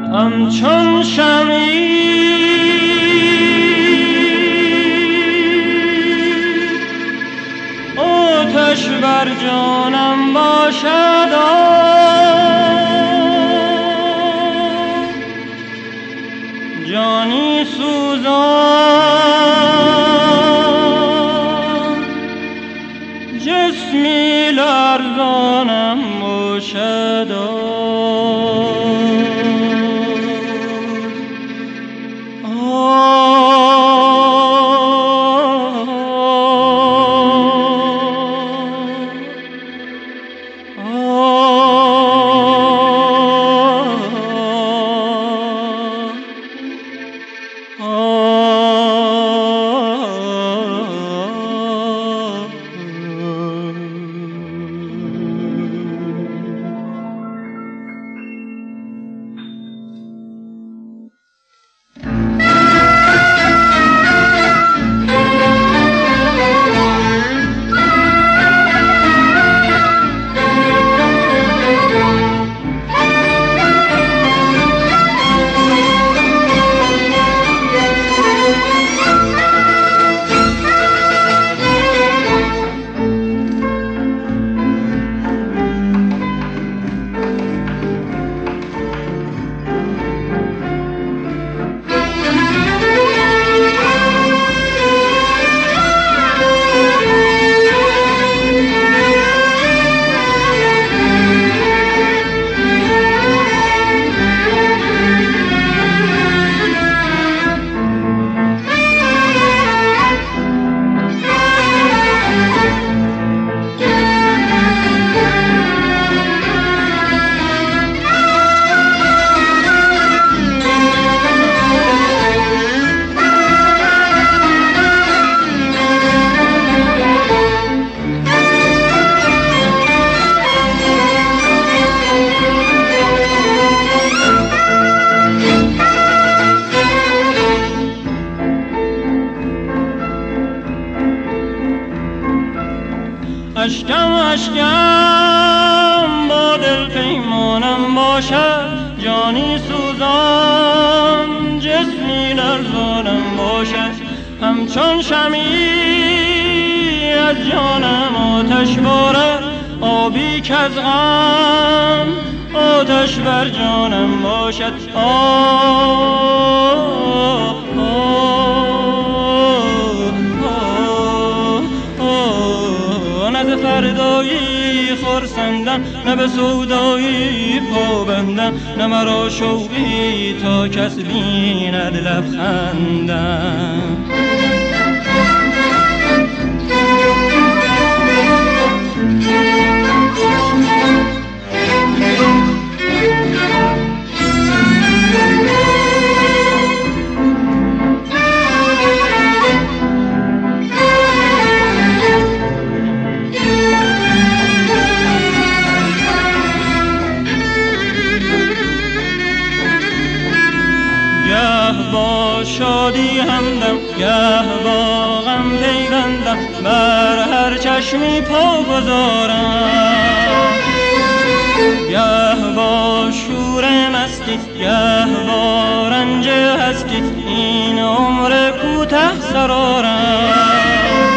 همچون شمعی آتش بر جانم باشد، جانی سوزان جسمی لرزانم باشد. اشکم با دل پیمانم باشد، جانی سوزان جسمی لرزانم باشد. همچون شمعی از جانم آتش بارد، آبی که از غم آتش بر جانم باشد. نه فردایی خرسندم، نه به سودایی پابندم، نه مرا شوقی تا کس بیند لبخندم. با شادی همدم، گه با غم پیوندم، بر هر چشمی پا گذارم. گه با شور مستی، گه با رنج هستی، این عمر کوته سرارم.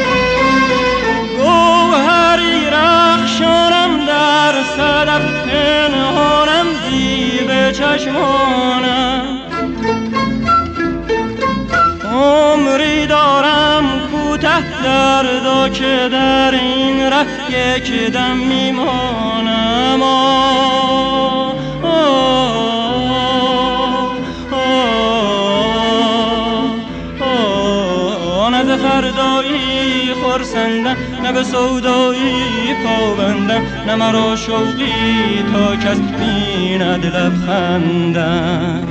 گوهری رخشانم در صدف، پنهانم زیب چشمانم. عمری دارم کوته دردا که در این ره یک دم میمانم. نه ز فردایی خرسندم، نه به سودایی پابندم، نه مرا شوقی تا کس بیند لبخندم.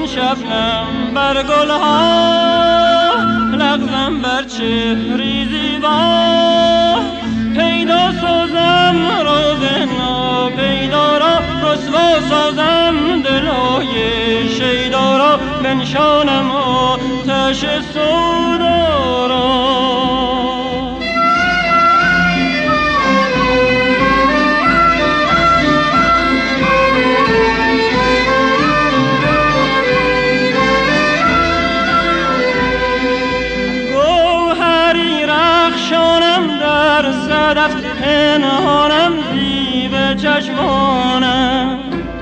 من شبنم بر گلها، لغزم بر چهری زیبا، پیدا سازم راز ناپیدا را، رسوا سازم دلهای شیدا را، بنشانم آتش سودا را. صدف پنهانم زیب چشمانم،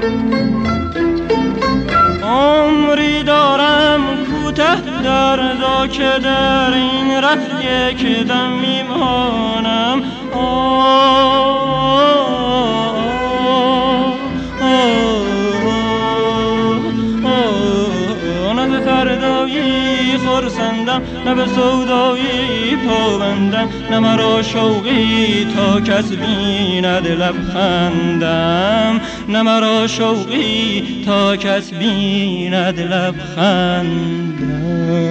عمری دارم کوته دردا که در این ره یک دم میمانم. نه به فردایی خرسندم، نه به سودایی پابندم، نه مرا شوقی تا کس بیند لبخندم، نه مرا شوقی تا کس بیند لبخندم.